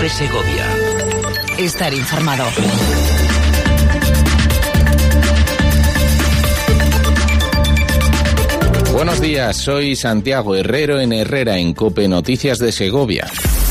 Cope Segovia. Estar informado. Buenos días, soy Santiago Herrero en Herrera en Cope Noticias de Segovia.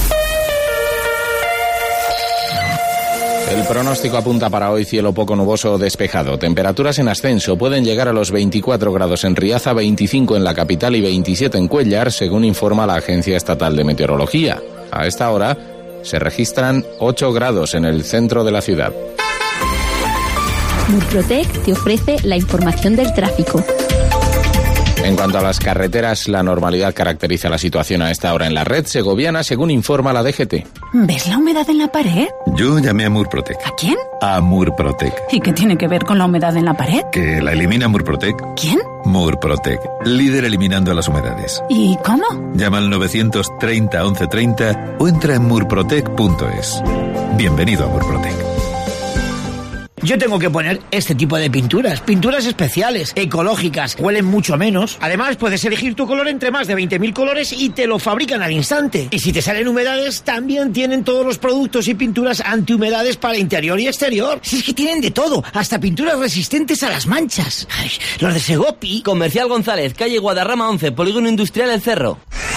El pronóstico apunta para hoy cielo poco nuboso o despejado. Temperaturas en ascenso pueden llegar a los 24 grados en Riaza, 25 en la capital y 27 en Cuéllar, según informa la Agencia Estatal de Meteorología. A esta hora se registran 8 grados en el centro de la ciudad. Murprotec te ofrece la información del tráfico. En cuanto a las carreteras, la normalidad caracteriza la situación a esta hora en la red segoviana, según informa la DGT. ¿Ves la humedad en la pared? Yo llamé a Murprotec. ¿A quién? A Murprotec. ¿Y qué tiene que ver con la humedad en la pared? Que la elimina Murprotec. ¿Quién? Murprotec, líder eliminando las humedades. ¿Y cómo? Llama al 930 1130 o entra en murprotec.es. Bienvenido a Murprotec. Yo tengo que poner este tipo de pinturas especiales, ecológicas, huelen mucho menos. Además, puedes elegir tu color entre más de 20.000 colores y te lo fabrican al instante. Y si te salen humedades, también tienen todos los productos y pinturas antihumedades para interior y exterior. Si es que tienen de todo, hasta pinturas resistentes a las manchas. Ay, los de Segopi. Comercial González, calle Guadarrama 11, Polígono Industrial El Cerro.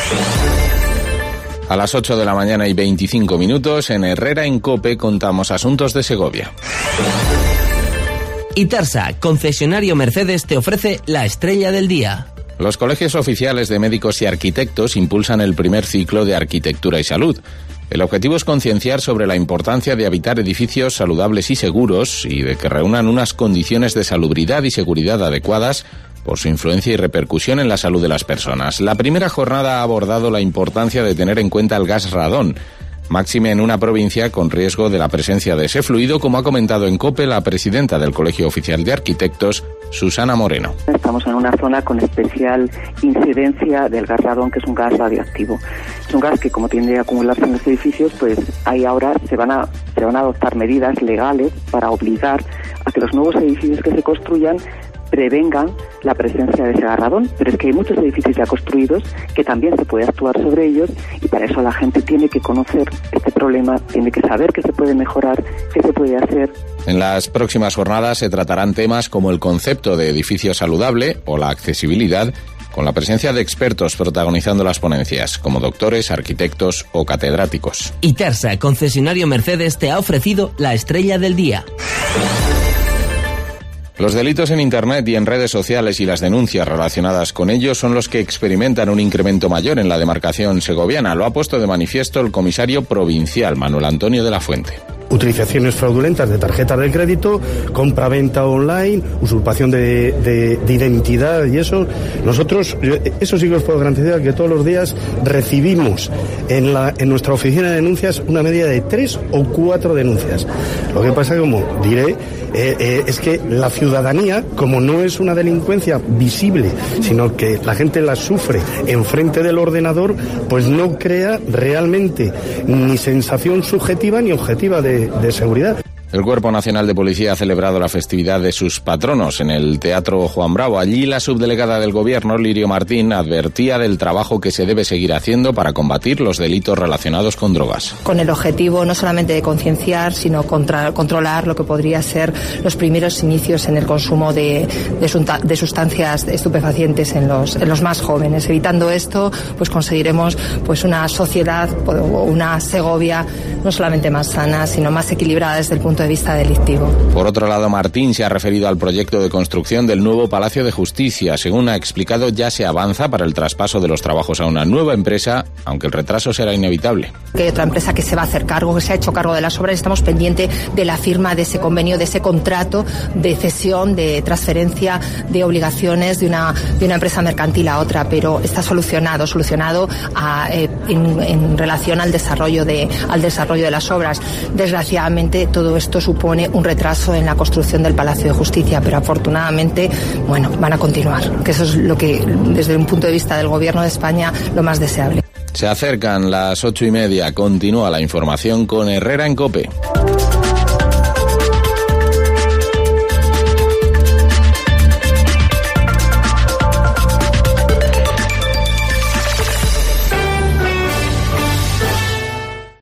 A las 8 de la mañana y 25 minutos, en Herrera en Cope contamos asuntos de Segovia. Itarsa, concesionario Mercedes, te ofrece la estrella del día. Los colegios oficiales de médicos y arquitectos impulsan el primer ciclo de Arquitectura y Salud. El objetivo es concienciar sobre la importancia de habitar edificios saludables y seguros y de que reúnan unas condiciones de salubridad y seguridad adecuadas por su influencia y repercusión en la salud de las personas. La primera jornada ha abordado la importancia de tener en cuenta el gas radón, máxime en una provincia con riesgo de la presencia de ese fluido, como ha comentado en COPE la presidenta del Colegio Oficial de Arquitectos, Susana Moreno. Estamos en una zona con especial incidencia del gas radón, que es un gas radioactivo. Es un gas que, como tiende a acumularse en los edificios, pues ahí ahora se van a adoptar medidas legales para obligar a que los nuevos edificios que se construyan prevengan la presencia de ese gas radón, pero es que hay muchos edificios ya construidos que también se puede actuar sobre ellos y para eso la gente tiene que conocer este problema, tiene que saber qué se puede mejorar, qué se puede hacer. En las próximas jornadas se tratarán temas como el concepto de edificio saludable o la accesibilidad, con la presencia de expertos protagonizando las ponencias, como doctores, arquitectos o catedráticos. Itarsa, concesionario Mercedes, te ha ofrecido la estrella del día. Los delitos en Internet y en redes sociales y las denuncias relacionadas con ellos son los que experimentan un incremento mayor en la demarcación segoviana. Lo ha puesto de manifiesto el comisario provincial, Manuel Antonio de la Fuente. Utilizaciones fraudulentas de tarjetas de crédito, compra-venta online, usurpación de identidad y eso. Nosotros, eso sí que os puedo garantizar que todos los días recibimos en nuestra oficina de denuncias una media de 3 o 4 denuncias. Lo que pasa, como diré, es que la ciudadanía, como no es una delincuencia visible, sino que la gente la sufre enfrente del ordenador, pues no crea realmente ni sensación subjetiva ni objetiva de seguridad. El Cuerpo Nacional de Policía ha celebrado la festividad de sus patronos en el Teatro Juan Bravo. Allí la subdelegada del Gobierno, Lirio Martín, advertía del trabajo que se debe seguir haciendo para combatir los delitos relacionados con drogas. Con el objetivo no solamente de concienciar, sino controlar lo que podría ser los primeros inicios en el consumo de sustancias estupefacientes en los más jóvenes. Evitando esto, pues conseguiremos pues una sociedad o una Segovia no solamente más sana, sino más equilibrada desde el punto de vista delictivo. Por otro lado, Martín se ha referido al proyecto de construcción del nuevo Palacio de Justicia. Según ha explicado, ya se avanza para el traspaso de los trabajos a una nueva empresa, aunque el retraso será inevitable. Hay otra empresa que se va a hacer cargo, que se ha hecho cargo de las obras. Estamos pendientes de la firma de ese convenio, de ese contrato de cesión, de transferencia de obligaciones de una empresa mercantil a otra, pero está solucionado en relación al desarrollo de las obras. Desgraciadamente, todo esto supone un retraso en la construcción del Palacio de Justicia, pero afortunadamente, van a continuar, que eso es lo que, desde un punto de vista del Gobierno de España, lo más deseable. Se acercan las 8:30, continúa la información con Herrera en COPE.